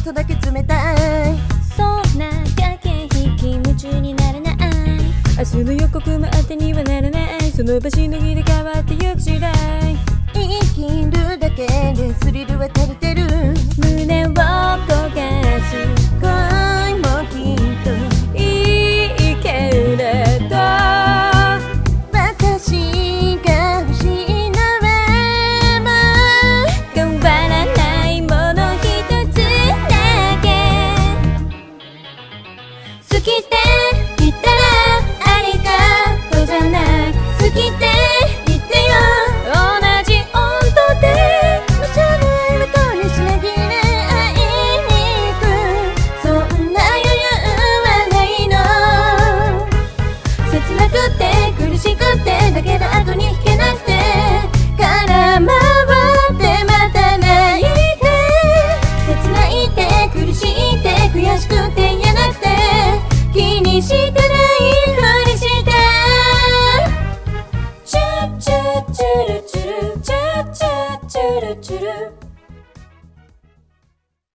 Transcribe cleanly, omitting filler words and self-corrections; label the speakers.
Speaker 1: とだけ冷たい。
Speaker 2: そんな駆け引き夢中になれない。明日の予告も当てにはならない。その場しのぎで変わってゆく時代。
Speaker 1: 生きるだけでスリルは足りてる。
Speaker 2: 胸を焦がす
Speaker 1: 恋もきっと
Speaker 2: いいけれど、
Speaker 1: 私が欲しいのは
Speaker 2: 変わらないもの一つだけ。好きって言ったらありがとうじゃなく、好きって言ってよ同じ温度で。
Speaker 1: 無償の愛はこれしなぎれ会いに行く。そんな余裕はないの。
Speaker 2: 切なくて苦しくてだけど後に引けなくて